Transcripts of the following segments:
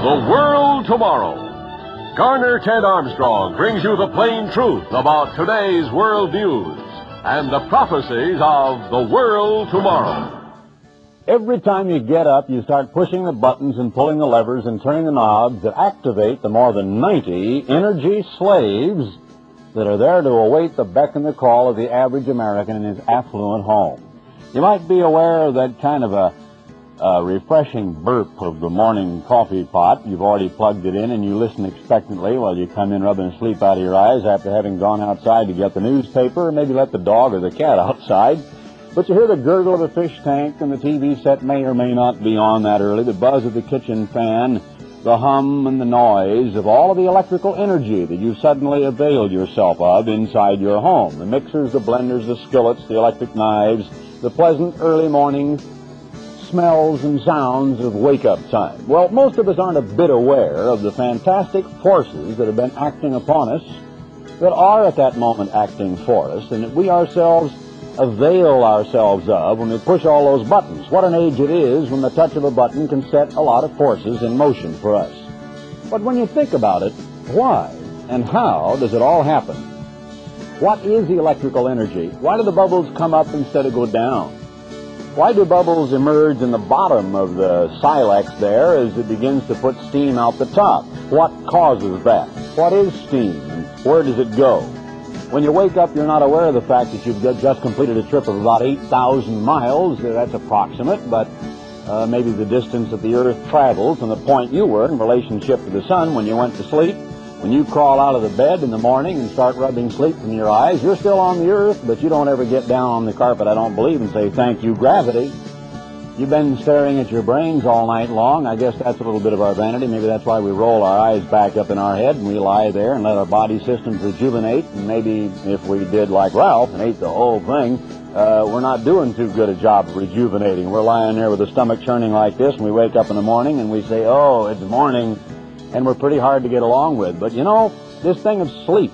The World Tomorrow. Garner Ted Armstrong brings you the plain truth about today's world news and the prophecies of the world tomorrow. Every time you get up, you start pushing the buttons and pulling the levers and turning the knobs that activate the more than 90 energy slaves that are there to await the beck and the call of the average American in his affluent home. You might be aware of that kind of a refreshing burp of the morning coffee pot. You've already plugged it in and you listen expectantly while you come in rubbing the sleep out of your eyes after having gone outside to get the newspaper or maybe let the dog or the cat outside. But you hear the gurgle of the fish tank and the TV set may or may not be on that early, the buzz of the kitchen fan, the hum and the noise of all of the electrical energy that you suddenly availed yourself of inside your home. The mixers, the blenders, the skillets, the electric knives, the pleasant early morning smells and sounds of wake-up time. Well, most of us aren't a bit aware of the fantastic forces that have been acting upon us, that are at that moment acting for us, and that we ourselves avail ourselves of when we push all those buttons. What an age it is when the touch of a button can set a lot of forces in motion for us. But when you think about it, why and how does it all happen? What is electrical energy? Why do the bubbles come up instead of go down? Why do bubbles emerge in the bottom of the silex there as it begins to put steam out the top? What causes that? What is steam and where does it go? When you wake up, you're not aware of the fact that you've just completed a trip of about 8,000 miles. That's approximate, but maybe the distance that the Earth traveled from the point you were in relationship to the sun when you went to sleep. When you crawl out of the bed in the morning and start rubbing sleep from your eyes, you're still on the earth, but you don't ever get down on the carpet, I don't believe, and say, thank you, gravity. You've been staring at your brains all night long. I guess that's a little bit of our vanity. Maybe that's why we roll our eyes back up in our head and we lie there and let our body systems rejuvenate. And maybe if we did like Ralph and ate the whole thing, we're not doing too good a job of rejuvenating. We're lying there with the stomach churning like this, and we wake up in the morning and we say, oh, it's morning. And we're pretty hard to get along with. But you know, this thing of sleep,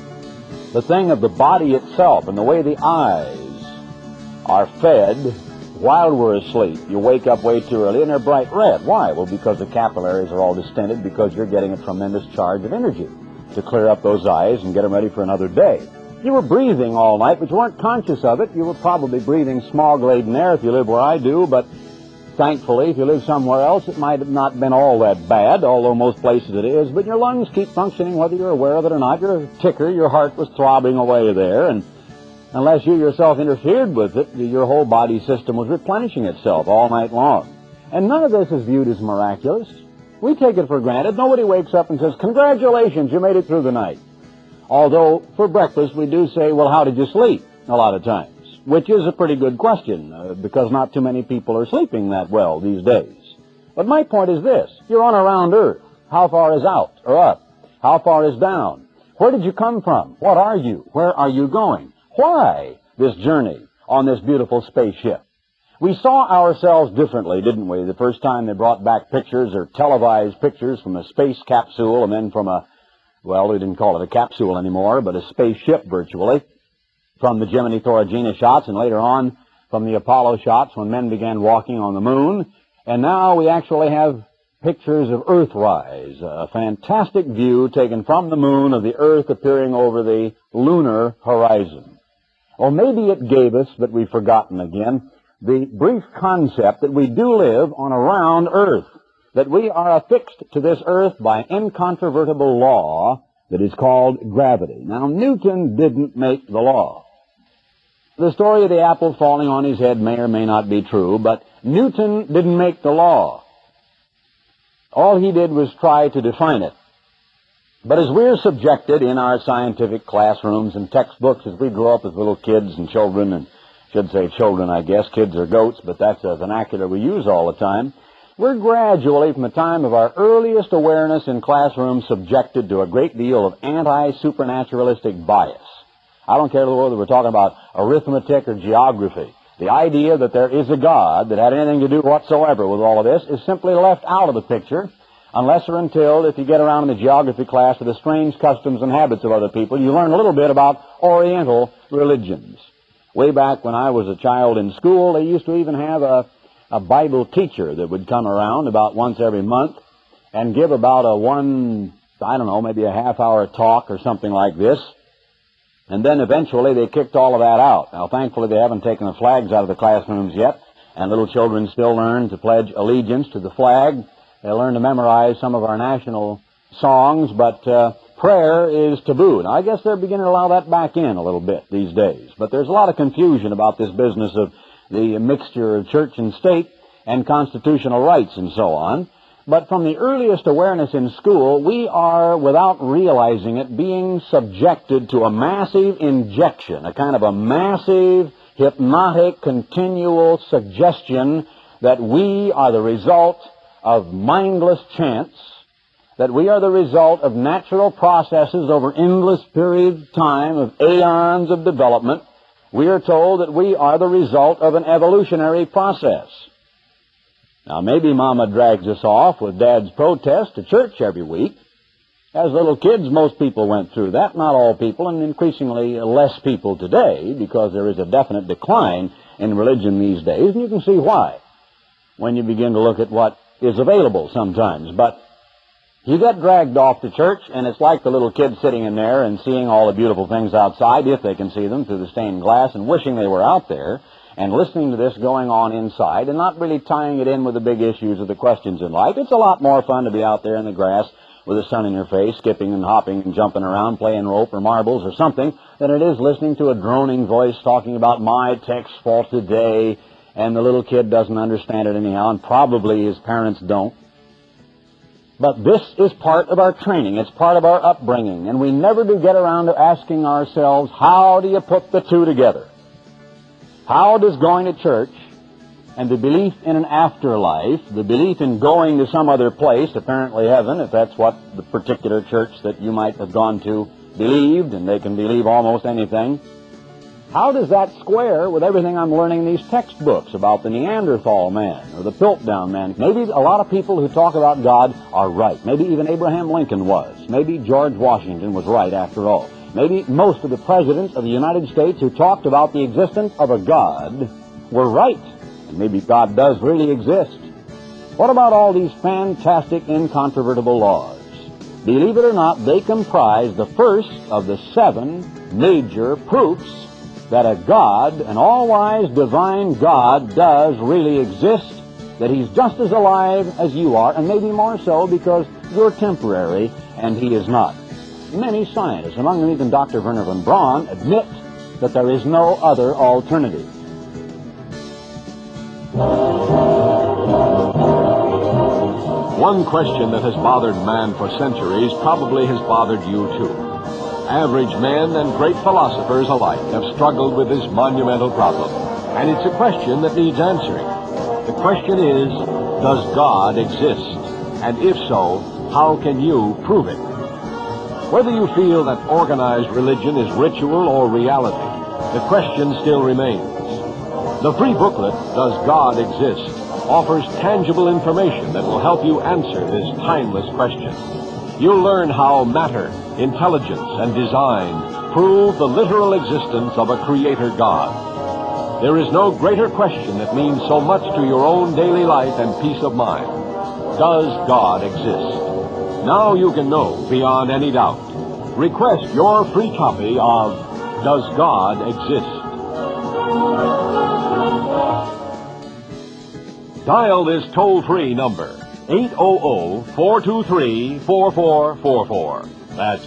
the thing of the body itself and the way the eyes are fed while we're asleep. You wake up way too early and they're bright red. Why? Well, because the capillaries are all distended because you're getting a tremendous charge of energy to clear up those eyes and get them ready for another day. You were breathing all night, but you weren't conscious of it. You were probably breathing smog-laden air if you live where I do, but thankfully, if you live somewhere else, it might have not been all that bad, although most places it is, but your lungs keep functioning whether you're aware of it or not. You're a ticker, your heart was throbbing away there, and unless you yourself interfered with it, your whole body system was replenishing itself all night long. And none of this is viewed as miraculous. We take it for granted. Nobody wakes up and says, congratulations, you made it through the night. Although, for breakfast, we do say, well, how did you sleep? A lot of times. Which is a pretty good question, because not too many people are sleeping that well these days. But my point is this. You're on around Earth. How far is out or up? How far is down? Where did you come from? What are you? Where are you going? Why this journey on this beautiful spaceship? We saw ourselves differently, didn't we, the first time they brought back pictures or televised pictures from a space capsule and then from well, we didn't call it a capsule anymore, but a spaceship virtually, from the Gemini Thoragina shots, and later on from the Apollo shots when men began walking on the moon. And now we actually have pictures of Earthrise, a fantastic view taken from the moon of the Earth appearing over the lunar horizon. Or maybe it gave us, but we've forgotten again, the brief concept that we do live on a round Earth, that we are affixed to this Earth by incontrovertible law that is called gravity. Now, Newton didn't make the law. The story of the apple falling on his head may or may not be true, but Newton didn't make the law. All he did was try to define it. But as we're subjected in our scientific classrooms and textbooks as we grow up as little kids and children, and should say children, I guess, kids are goats, but that's a vernacular we use all the time, we're gradually, from the time of our earliest awareness in classrooms, subjected to a great deal of anti-supernaturalistic bias. I don't care whether we're talking about arithmetic or geography. The idea that there is a God that had anything to do whatsoever with all of this is simply left out of the picture, unless or until, if you get around in the geography class to the strange customs and habits of other people, you learn a little bit about Oriental religions. Way back when I was a child in school, they used to even have a Bible teacher that would come around about once every month and give about maybe a half-hour talk or something like this. And then eventually they kicked all of that out. Now, thankfully, they haven't taken the flags out of the classrooms yet, and little children still learn to pledge allegiance to the flag. They learn to memorize some of our national songs, but prayer is taboo. Now, I guess they're beginning to allow that back in a little bit these days. But there's a lot of confusion about this business of the mixture of church and state and constitutional rights and so on. But from the earliest awareness in school, we are, without realizing it, being subjected to a massive injection, a kind of a massive, hypnotic, continual suggestion that we are the result of mindless chance, that we are the result of natural processes over endless periods of time, of aeons of development. We are told that we are the result of an evolutionary process. Now, maybe Mama drags us off with Dad's protest to church every week. As little kids, most people went through that. Not all people, and increasingly less people today, because there is a definite decline in religion these days, and you can see why when you begin to look at what is available sometimes. But you get dragged off to church, and it's like the little kids sitting in there and seeing all the beautiful things outside, if they can see them through the stained glass, and wishing they were out there, and listening to this going on inside and not really tying it in with the big issues of the questions in life. It's a lot more fun to be out there in the grass with the sun in your face, skipping and hopping and jumping around, playing rope or marbles or something, than it is listening to a droning voice talking about my text for today, and the little kid doesn't understand it anyhow, and probably his parents don't. But this is part of our training. It's part of our upbringing, and we never do get around to asking ourselves, how do you put the two together? How does going to church and the belief in an afterlife, the belief in going to some other place, apparently heaven, if that's what the particular church that you might have gone to believed, and they can believe almost anything, how does that square with everything I'm learning in these textbooks about the Neanderthal man or the Piltdown man? Maybe a lot of people who talk about God are right. Maybe even Abraham Lincoln was. Maybe George Washington was right after all. Maybe most of the presidents of the United States who talked about the existence of a God were right. And maybe God does really exist. What about all these fantastic, incontrovertible laws? Believe it or not, they comprise the first of the 7 major proofs that a God, an all-wise, divine God, does really exist, that He's just as alive as you are, and maybe more so because you're temporary and He is not. Many scientists, among them even Dr. Wernher von Braun, admit that there is no other alternative. One question that has bothered man for centuries probably has bothered you too. Average men and great philosophers alike have struggled with this monumental problem, and it's a question that needs answering. The question is, does God exist? And if so, how can you prove it? Whether you feel that organized religion is ritual or reality, the question still remains. The free booklet, Does God Exist?, offers tangible information that will help you answer this timeless question. You'll learn how matter, intelligence, and design prove the literal existence of a creator God. There is no greater question that means so much to your own daily life and peace of mind. Does God exist? Now you can know beyond any doubt. Request your free copy of Does God Exist? Dial this toll-free number, 800-423-4444. That's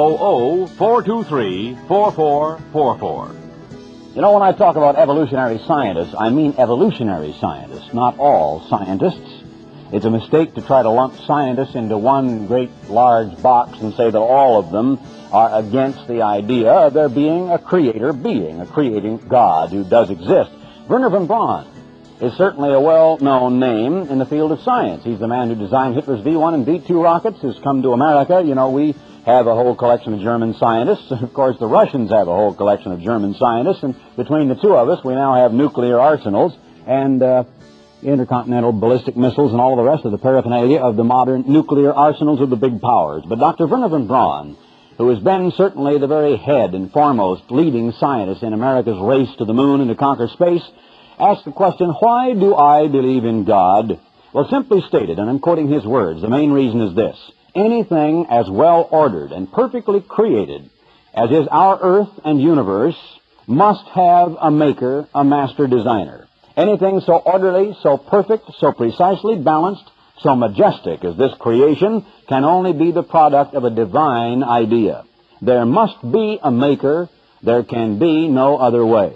800-423-4444. You know, when I talk about evolutionary scientists, I mean evolutionary scientists, not all scientists. It's a mistake to try to lump scientists into one great large box and say that all of them are against the idea of there being a creator being, a creating God who does exist. Wernher von Braun is certainly a well-known name in the field of science. He's the man who designed Hitler's V-1 and V-2 rockets, who's come to America. You know, we have a whole collection of German scientists. Of course, the Russians have a whole collection of German scientists, and between the two of us, we now have nuclear arsenals and intercontinental ballistic missiles and all the rest of the paraphernalia of the modern nuclear arsenals of the big powers. But Dr. Wernher von Braun, who has been certainly the very head and foremost leading scientist in America's race to the moon and to conquer space, asked the question, why do I believe in God? Well, simply stated, and I'm quoting his words, the main reason is this: anything as well ordered and perfectly created as is our earth and universe must have a maker, a master designer. Anything so orderly, so perfect, so precisely balanced, so majestic as this creation can only be the product of a divine idea. There must be a maker. There can be no other way.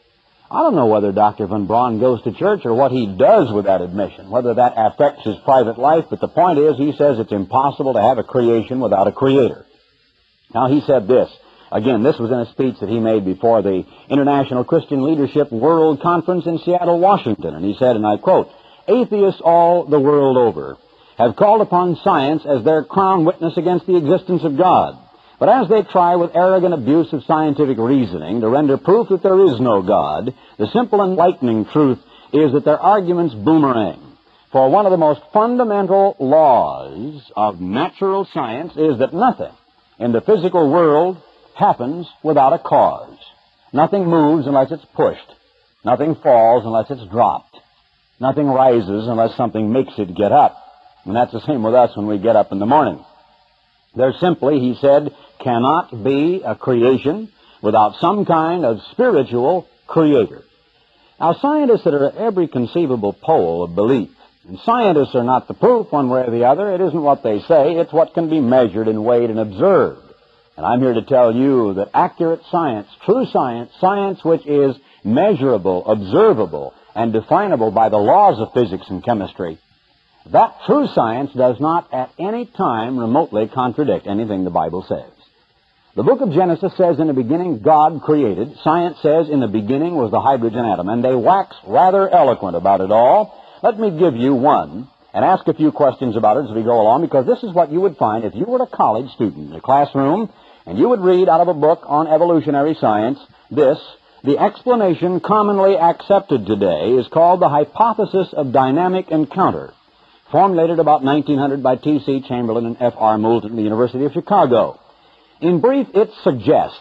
I don't know whether Dr. Van Braun goes to church or what he does with that admission, whether that affects his private life, but the point is he says it's impossible to have a creation without a creator. Now, he said this. Again, this was in a speech that he made before the International Christian Leadership World Conference in Seattle, Washington, and he said, and I quote, "Atheists all the world over have called upon science as their crown witness against the existence of God. But as they try with arrogant abuse of scientific reasoning to render proof that there is no God, the simple and enlightening truth is that their arguments boomerang. For one of the most fundamental laws of natural science is that nothing in the physical world happens without a cause. Nothing moves unless it's pushed. Nothing falls unless it's dropped. Nothing rises unless something makes it get up. And that's the same with us when we get up in the morning. There simply, he said, cannot be a creation without some kind of spiritual creator. Now, scientists are at every conceivable pole of belief. And scientists are not the proof one way or the other. It isn't what they say. It's what can be measured and weighed and observed. And I'm here to tell you that accurate science, true science, science which is measurable, observable, and definable by the laws of physics and chemistry, that true science does not at any time remotely contradict anything the Bible says. The book of Genesis says in the beginning God created. Science says in the beginning was the hydrogen atom, and they wax rather eloquent about it all. Let me give you one and ask a few questions about it as we go along, because this is what you would find if you were a college student in a classroom and you would read out of a book on evolutionary science this: the explanation commonly accepted today is called the hypothesis of dynamic encounter, formulated about 1900 by T.C. Chamberlain and F.R. Moulton at the University of Chicago. In brief, it suggests.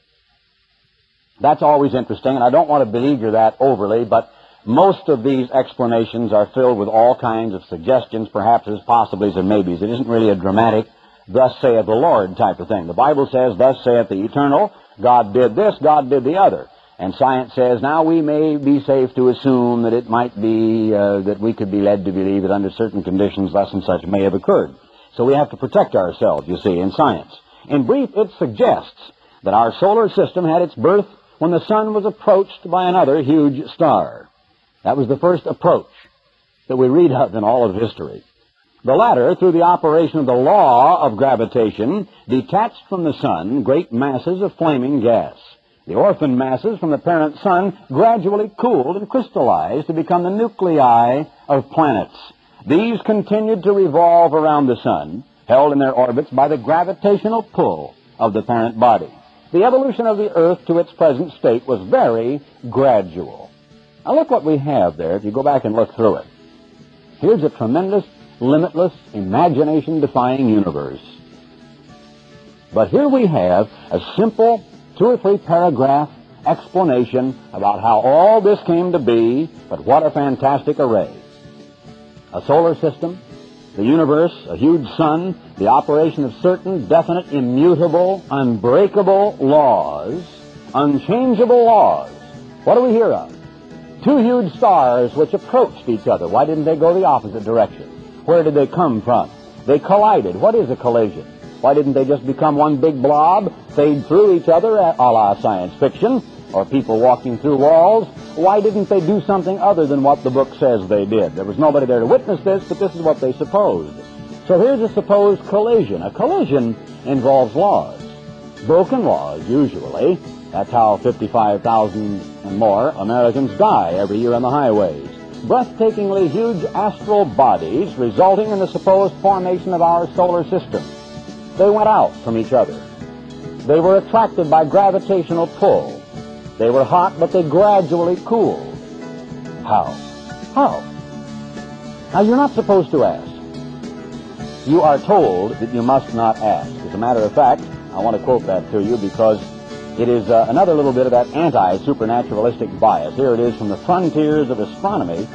That's always interesting, and I don't want to beleaguer that overly, but most of these explanations are filled with all kinds of suggestions, perhaps as possiblies and maybes. It isn't really a dramatic, thus saith the Lord type of thing. The Bible says, thus saith the Eternal, God did this, God did the other. And science says, now we may be safe to assume that it might be, that we could be led to believe that under certain conditions such and such may have occurred. So we have to protect ourselves, you see, in science. In brief, it suggests that our solar system had its birth when the sun was approached by another huge star. That was the first approach that we read of in all of history. The latter, through the operation of the law of gravitation, detached from the sun great masses of flaming gas. The orphan masses from the parent sun gradually cooled and crystallized to become the nuclei of planets. These continued to revolve around the sun, held in their orbits by the gravitational pull of the parent body. The evolution of the Earth to its present state was very gradual. Now look what we have there if you go back and look through it. Here's a tremendous, limitless, imagination-defying universe. But here we have a simple 2 or 3 paragraph explanation about how all this came to be, but what a fantastic array. A solar system, the universe, a huge sun, the operation of certain definite, immutable, unbreakable laws, unchangeable laws. What do we hear of? 2 huge stars which approached each other. Why didn't they go the opposite direction? Where did they come from? They collided. What is a collision? Why didn't they just become one big blob, fade through each other, a la science fiction, or people walking through walls? Why didn't they do something other than what the book says they did? There was nobody there to witness this, but this is what they supposed. So here's a supposed collision. A collision involves laws. Broken laws, usually. That's how 55,000 and more Americans die every year on the highways. Breathtakingly huge astral bodies resulting in the supposed formation of our solar system. They went out from each other. They were attracted by gravitational pull. They were hot, but they gradually cooled. How? How? Now, you're not supposed to ask. You are told that you must not ask. As a matter of fact, I want to quote that to you because it is another little bit of that anti-supernaturalistic bias. Here it is from the Frontiers of Astronomy,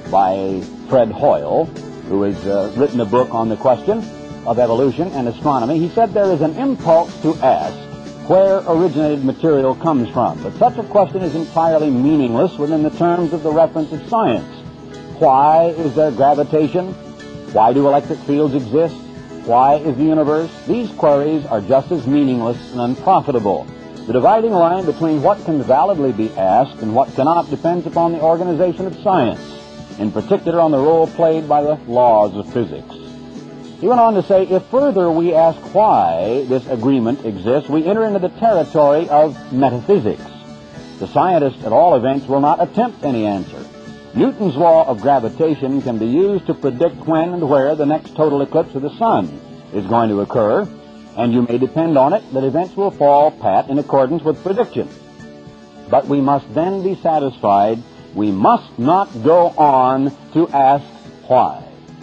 by Fred Hoyle, who has written a book on the question of evolution and astronomy. He said there is an impulse to ask where originated material comes from, but such a question is entirely meaningless within the terms of the reference of science. Why is there gravitation? Why do electric fields exist? Why is the universe? These queries are just as meaningless and unprofitable. The dividing line between what can validly be asked and what cannot depends upon the organization of science, in particular on the role played by the laws of physics. He went on to say, if further we ask why this agreement exists, we enter into the territory of metaphysics. The scientist, at all events, will not attempt any answer. Newton's law of gravitation can be used to predict when and where the next total eclipse of the sun is going to occur, and you may depend on it that events will fall pat in accordance with prediction. But we must then be satisfied. We must not go on to ask why.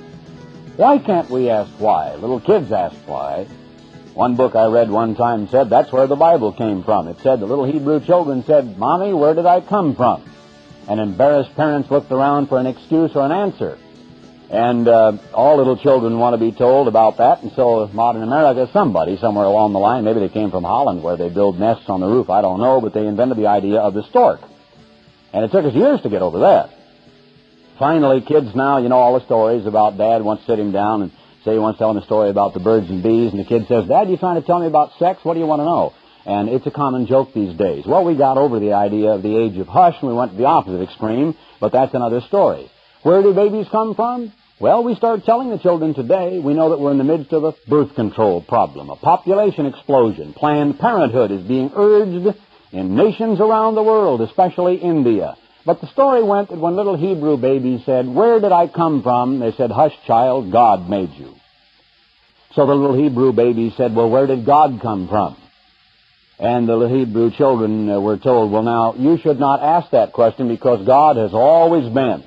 Why can't we ask why? Little kids ask why. One book I read one time said that's where the Bible came from. It said the little Hebrew children said, "Mommy, where did I come from?" And embarrassed parents looked around for an excuse or an answer. And all little children want to be told about that. And so modern America, somebody somewhere along the line, maybe they came from Holland where they build nests on the roof, I don't know, but they invented the idea of the stork. And it took us years to get over that. Finally, kids now, you know all the stories about Dad once sitting down and say he wants telling a story about the birds and bees, and the kid says, "Dad, you trying to tell me about sex? What do you want to know?" And it's a common joke these days. Well, we got over the idea of the age of hush, and we went to the opposite extreme, but that's another story. Where do babies come from? Well, we start telling the children today. We know that we're in the midst of a birth control problem, a population explosion. Planned Parenthood is being urged in nations around the world, especially India. But the story went that when little Hebrew babies said, "Where did I come from?" they said, "Hush, child, God made you." So the little Hebrew babies said, "Well, where did God come from?" And the little Hebrew children were told, "Well, now, you should not ask that question because God has always been."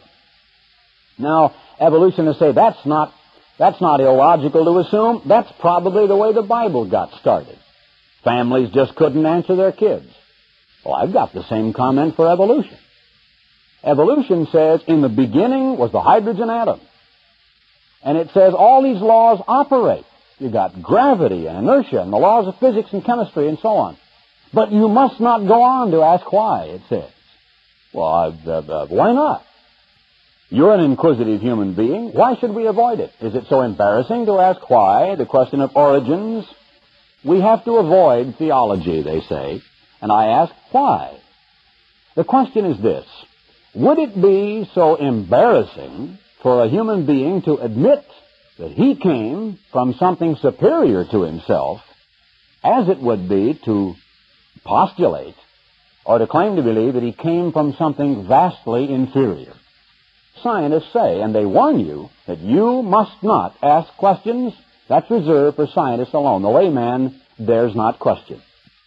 Now, evolutionists say that's not illogical to assume. That's probably the way the Bible got started. Families just couldn't answer their kids. Well, I've got the same comment for evolution. Evolution says in the beginning was the hydrogen atom. And it says all these laws operate. You've got gravity and inertia and the laws of physics and chemistry and so on. But you must not go on to ask why, it says. Well, why not? You're an inquisitive human being. Why should we avoid it? Is it so embarrassing to ask why? The question of origins? We have to avoid theology, they say. And I ask why? The question is this. Would it be so embarrassing for a human being to admit that he came from something superior to himself as it would be to postulate or to claim to believe that he came from something vastly inferior? Scientists say, and they warn you, that you must not ask questions. That's reserved for scientists alone. The layman dares not question.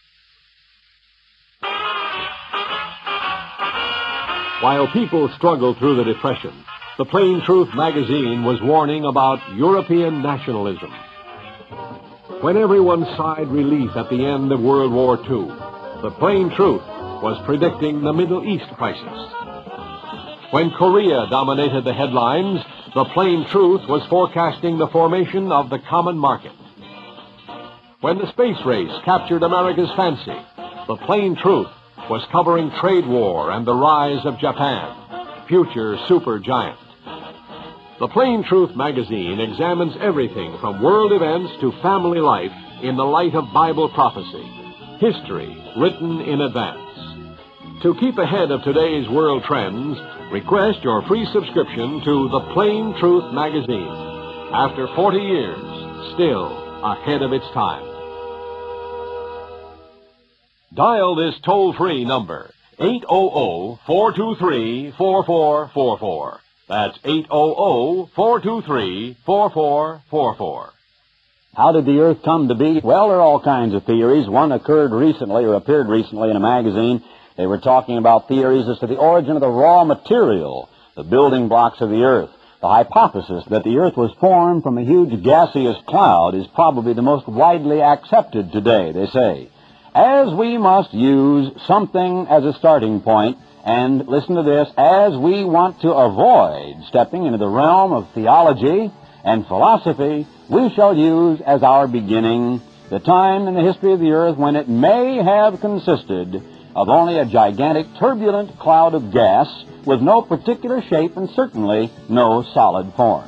While people struggled through the Depression, the Plain Truth magazine was warning about European nationalism. When everyone sighed relief at the end of World War II, the Plain Truth was predicting the Middle East crisis. When Korea dominated the headlines, the Plain Truth was forecasting the formation of the common market. When the space race captured America's fancy, the Plain Truth was covering trade war and the rise of Japan, future supergiant. The Plain Truth magazine examines everything from world events to family life in the light of Bible prophecy, history written in advance. To keep ahead of today's world trends, request your free subscription to the Plain Truth magazine. After 40 years, still ahead of its time. Dial this toll-free number, 800-423-4444. That's 800-423-4444. How did the Earth come to be? Well, there are all kinds of theories. One appeared recently in a magazine. They were talking about theories as to the origin of the raw material, the building blocks of the Earth. The hypothesis that the Earth was formed from a huge gaseous cloud is probably the most widely accepted today, they say. As we must use something as a starting point, And listen to this, as we want to avoid stepping into the realm of theology and philosophy, we shall use as our beginning the time in the history of the earth when it may have consisted of only a gigantic turbulent cloud of gas with no particular shape and certainly no solid form.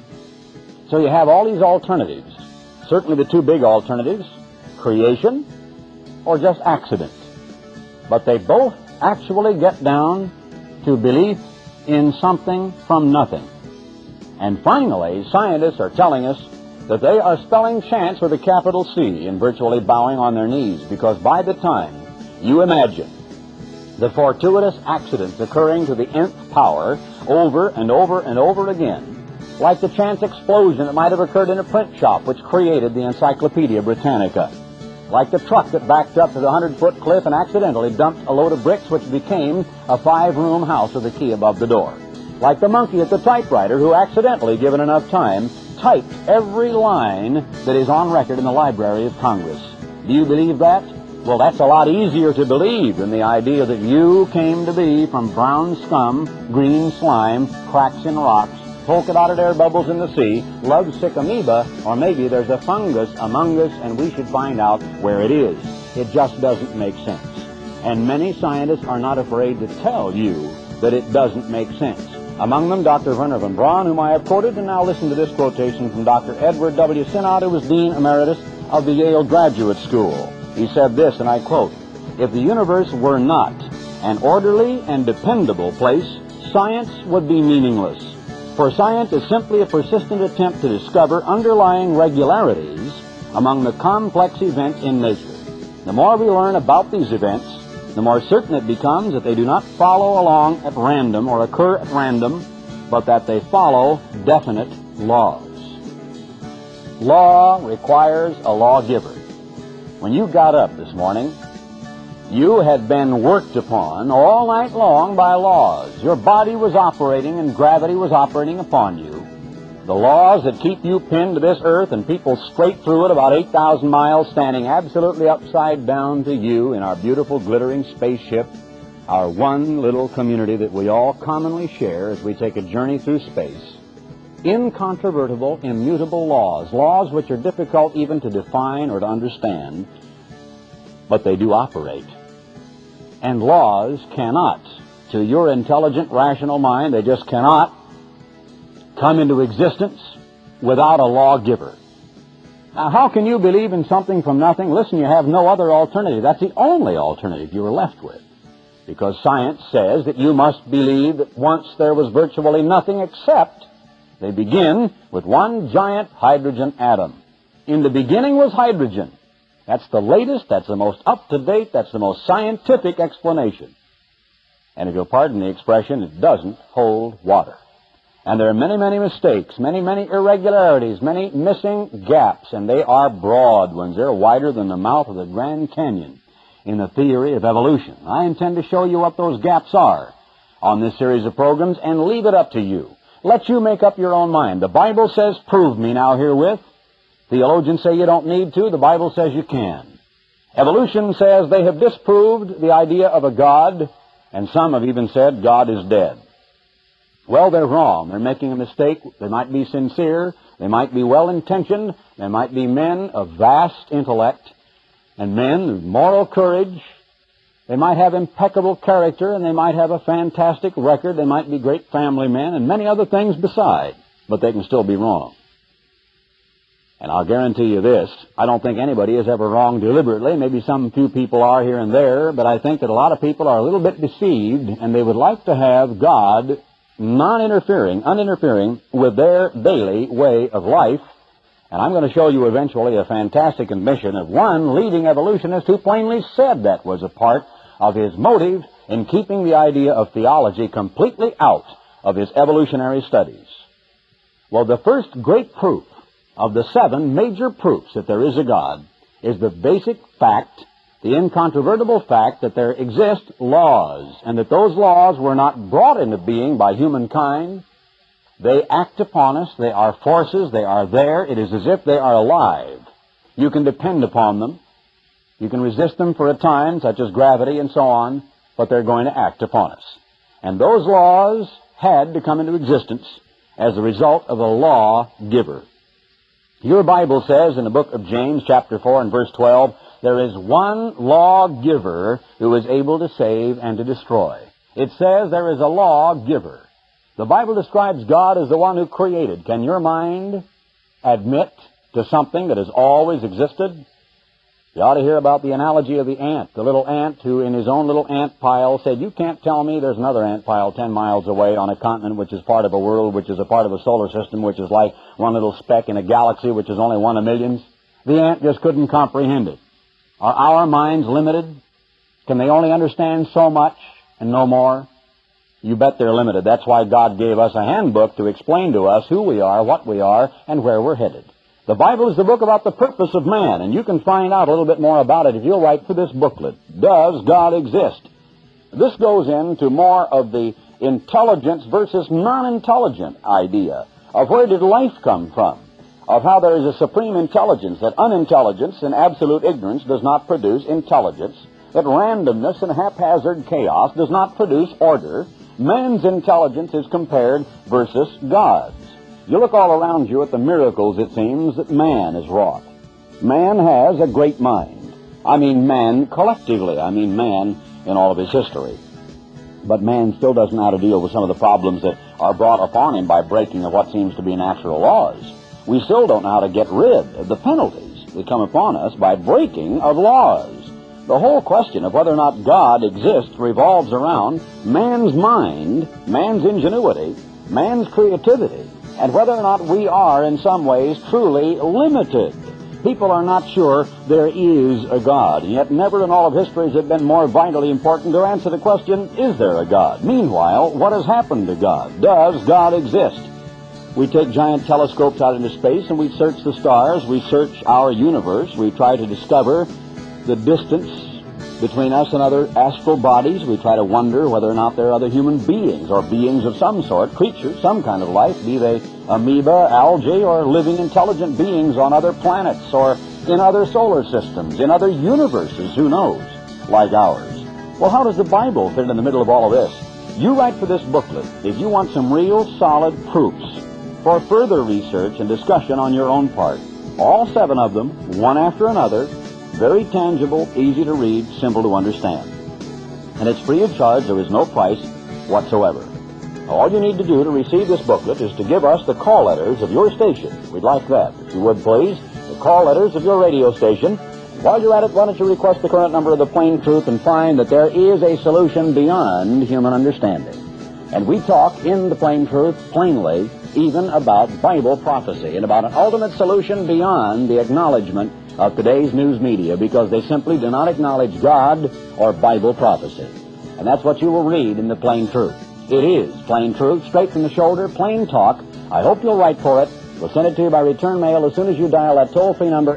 So you have all these alternatives. Certainly the two big alternatives, creation or just accident. But they both actually get down to belief in something from nothing. And finally, scientists are telling us that they are spelling chance with a capital C and virtually bowing on their knees, because by the time you imagine the fortuitous accidents occurring to the nth power over and over and over again, like the chance explosion that might have occurred in a print shop which created the Encyclopedia Britannica, like the truck that backed up to the 100-foot cliff and accidentally dumped a load of bricks which became a 5-room house with a key above the door, like the monkey at the typewriter who accidentally, given enough time, typed every line that is on record in the Library of Congress. Do you believe that? Well, that's a lot easier to believe than the idea that you came to be from brown scum, green slime, cracks in rocks, polka-dotted air bubbles in the sea, lovesick amoeba, or maybe there's a fungus among us and we should find out where it is. It just doesn't make sense. And many scientists are not afraid to tell you that it doesn't make sense. Among them, Dr. Werner von Braun, whom I have quoted, and now listen to this quotation from Dr. Edward W. Sinnott, who was Dean Emeritus of the Yale Graduate School. He said this, and I quote, "If the universe were not an orderly and dependable place, science would be meaningless. For science is simply a persistent attempt to discover underlying regularities among the complex events in nature. The more we learn about these events, the more certain it becomes that they do not follow along at random or occur at random, but that they follow definite laws." Law requires a lawgiver. When you got up this morning, you had been worked upon all night long by laws. Your body was operating and gravity was operating upon you. The laws that keep you pinned to this earth and people straight through it about 8,000 miles standing absolutely upside down to you in our beautiful glittering spaceship, our one little community that we all commonly share as we take a journey through space. Incontrovertible, immutable laws, laws which are difficult even to define or to understand, but they do operate. And laws cannot, to your intelligent, rational mind, they just cannot come into existence without a lawgiver. Now, how can you believe in something from nothing? Listen, you have no other alternative. That's the only alternative you are left with. Because science says that you must believe that once there was virtually nothing except they begin with one giant hydrogen atom. In the beginning was hydrogen. That's the latest, that's the most up-to-date, that's the most scientific explanation. And if you'll pardon the expression, it doesn't hold water. And there are many, many mistakes, many, irregularities, many missing gaps, and they are broad ones. They're wider than the mouth of the Grand Canyon in the theory of evolution. I intend to show you what those gaps are on this series of programs and leave it up to you. Let you make up your own mind. The Bible says, prove me now herewith. Theologians say you don't need to. The Bible says you can. Evolution says they have disproved the idea of a God, and some have even said God is dead. Well, they're wrong. They're making a mistake. They might be sincere. They might be well-intentioned. They might be men of vast intellect and men of moral courage. They might have impeccable character, and they might have a fantastic record. They might be great family men and many other things beside, but they can still be wrong. And I'll guarantee you this, I don't think anybody is ever wrong deliberately. Maybe some few people are here and there, but I think that a lot of people are a little bit deceived, and they would like to have God uninterfering with their daily way of life. And I'm going to show you eventually a fantastic admission of one leading evolutionist who plainly said that was a part of his motive in keeping the idea of theology completely out of his evolutionary studies. Well, the first great proof of the 7 major proofs that there is a God is the basic fact, the incontrovertible fact that there exist laws, and that those laws were not brought into being by humankind. They act upon us. They are forces. They are there. It is as if they are alive. You can depend upon them. You can resist them for a time, such as gravity and so on, but they're going to act upon us. And those laws had to come into existence as a result of a law-giver. Your Bible says in the book of James, chapter 4 and verse 12, there is one lawgiver who is able to save and to destroy. It says there is a lawgiver. The Bible describes God as the one who created. Can your mind admit to something that has always existed? You ought to hear about the analogy of the ant, the little ant who in his own little ant pile said, you can't tell me there's another ant pile 10 miles away on a continent which is part of a world, which is a part of a solar system, which is like one little speck in a galaxy, which is only one of millions. The ant just couldn't comprehend it. Are our minds limited? Can they only understand so much and no more? You bet they're limited. That's why God gave us a handbook to explain to us who we are, what we are, and where we're headed. The Bible is the book about the purpose of man, and you can find out a little bit more about it if you'll write for this booklet. Does God exist? This goes into more of the intelligence versus non-intelligent idea of where did life come from, of how there is a supreme intelligence, that unintelligence and absolute ignorance does not produce intelligence, that randomness and haphazard chaos does not produce order. Man's intelligence is compared versus God's. You look all around you at the miracles, it seems, that man has wrought. Man has a great mind. I mean man collectively. I mean man in all of his history. But man still doesn't know how to deal with some of the problems that are brought upon him by breaking of what seems to be natural laws. We still don't know how to get rid of the penalties that come upon us by breaking of laws. The whole question of whether or not God exists revolves around man's mind, man's ingenuity, man's creativity, and whether or not we are in some ways truly limited. People are not sure there is a God, and yet never in all of history has it been more vitally important to answer the question, is there a God? Meanwhile, what has happened to God? Does God exist? We take giant telescopes out into space and we search the stars, we search our universe, we try to discover the distance between us and other astral bodies. We try to wonder whether or not there are other human beings or beings of some sort, creatures, some kind of life, be they amoeba, algae, or living intelligent beings on other planets or in other solar systems, in other universes, who knows, like ours. Well, how does the Bible fit in the middle of all of this? You write for this booklet if you want some real solid proofs for further research and discussion on your own part. All 7 of them, one after another, very tangible, easy to read, simple to understand. And it's free of charge. There is no price whatsoever. All you need to do to receive this booklet is to give us the call letters of your station. We'd like that, if you would please. The call letters of your radio station. While you're at it, why don't you request the current number of the Plain Truth and find that there is a solution beyond human understanding. And we talk in the Plain Truth plainly, even about Bible prophecy and about an ultimate solution beyond the acknowledgement of today's news media, because they simply do not acknowledge God or Bible prophecy. And that's what you will read in the Plain Truth. It is Plain Truth, straight from the shoulder, plain talk. I hope you'll write for it. We'll send it to you by return mail as soon as you dial that toll-free number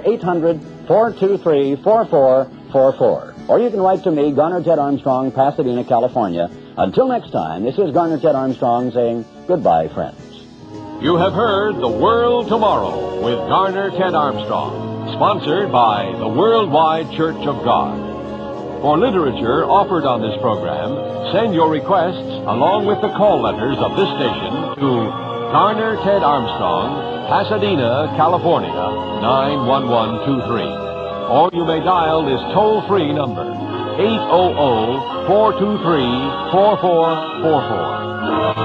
800-423-4444. Or you can write to me, Garner Ted Armstrong, Pasadena, California. Until next time, this is Garner Ted Armstrong saying goodbye, friends. You have heard The World Tomorrow with Garner Ted Armstrong, sponsored by the Worldwide Church of God. For literature offered on this program, send your requests along with the call letters of this station to Garner Ted Armstrong, Pasadena, California, 91123. Or you may dial this toll-free number, 800-423-4444.